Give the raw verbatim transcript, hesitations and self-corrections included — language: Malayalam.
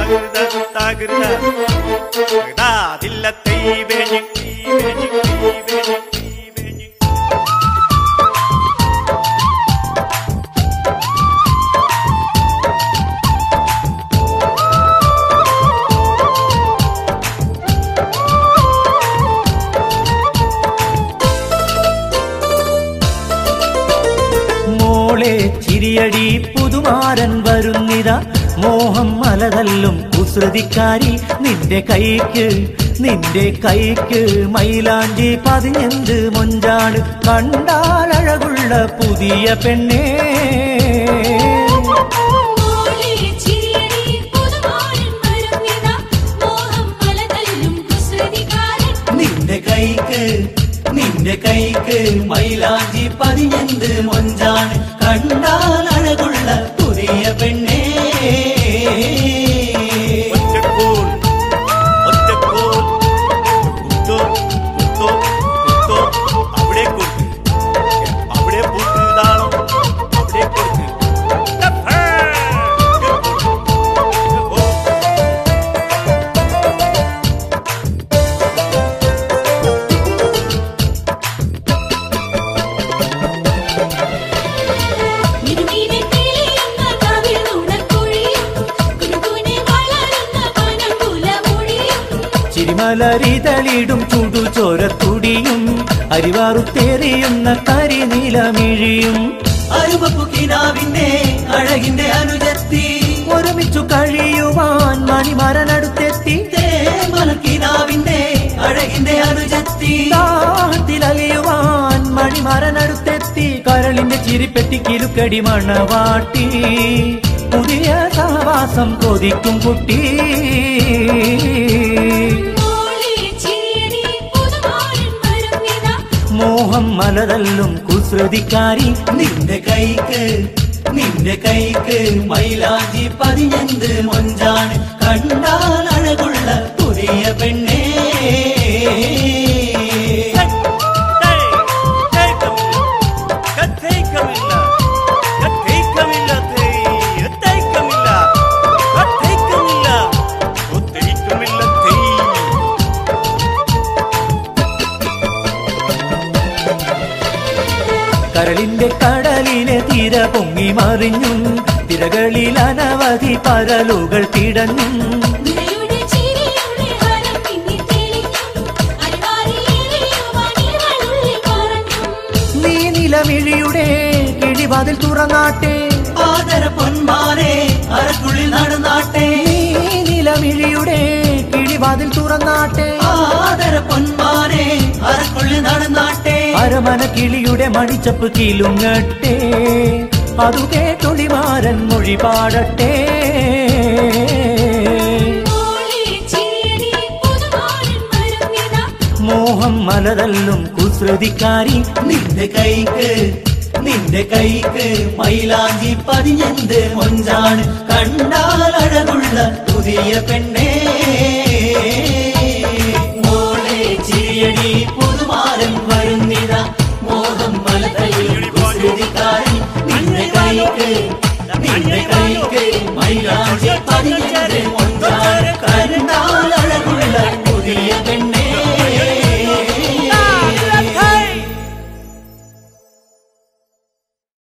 ചിരിയടി പുതുമാരൻ വരുന്നിതാ മോഹം മലതല്ലും കുസൃതിക്കാരി നിന്റെ കൈക്ക് നിന്റെ കൈക്ക് മൈലാഞ്ചി പതിഞ്ഞെന്ത് മൊഞ്ചാണ് കണ്ടാലഴകുള്ള പുതിയ പെണ്ണേ നിന്റെ കൈക്ക് നിന്റെ കൈക്ക് മൈലാഞ്ചി പതിഞ്ഞെന്ത് മൊഞ്ചാണ് കണ്ടാൽ അഴകുള്ള പുതിയ പെണ്ണേ ചിരിമലരിതളിടും ചുടുചോരത്തുടിയും അരിവാറുത്തേറിയുന്ന കരിനീലമിഴിയും അരുമപ്പുകിനാവിന്റെ അഴകിന്റെ അനുജത്തി ഒരുമിച്ചു കഴിയുവാൻ മണിമരനടുത്തെത്തി മലക്കിനാവിന്റെ അഴകിന്റെ അനുജത്തി താളത്തിലലിയുവാൻ മണിമരനടുത്തെത്തി കരളിന്റെ ചിരിപ്പെട്ടി കിലുക്കടി മണവാട്ടി പുതിയ സഹവാസം കൊതിക്കും കുട്ടി മോഹം മലതല്ലും കുസൃതിക്കാരി നിന്റെ കൈക്ക് നിന്റെ കൈക്ക് മൈലാഞ്ചി പതിഞ്ഞെന്ത് മൊഞ്ചാണ് കണ്ടാൽ അഴകുള്ള പുതിയ പെണ്ണേ കരളിന്റെ കടലിലെ തിര പൊങ്ങി മറിഞ്ഞും തിരകളിൽ അനവധി പരലുകൾ തിടഞ്ഞും നീ നിലമിഴിയുടെ കിഴിവാതിൽ തുറന്നാട്ടെ ആദര പൊന്മാരെ അരക്കുള്ളിൽ നടന്നാട്ടെ നീ നിലമിഴിയുടെ കിഴിവാതിൽ തുറന്നാട്ടെ ആദര പൊന്മാരെ അരക്കുള്ളിൽ നടന്നാട്ടെ അരമന കിളിയുടെ മണിച്ചപ്പ് കിലുങ്ങട്ടെ അതു കേട്ടൊളിമാരൻ മൊഴി പാടട്ടെ മോഹം മലതല്ലും കുസൃതിക്കാരി നിന്റെ കൈക്ക് നിന്റെ കൈക്ക് മൈലാഞ്ചി പതിഞ്ഞെന്ത് മൊഞ്ചാണ് കണ്ടാൽ അഴകുള്ള പുതിയ പെണ്ണേ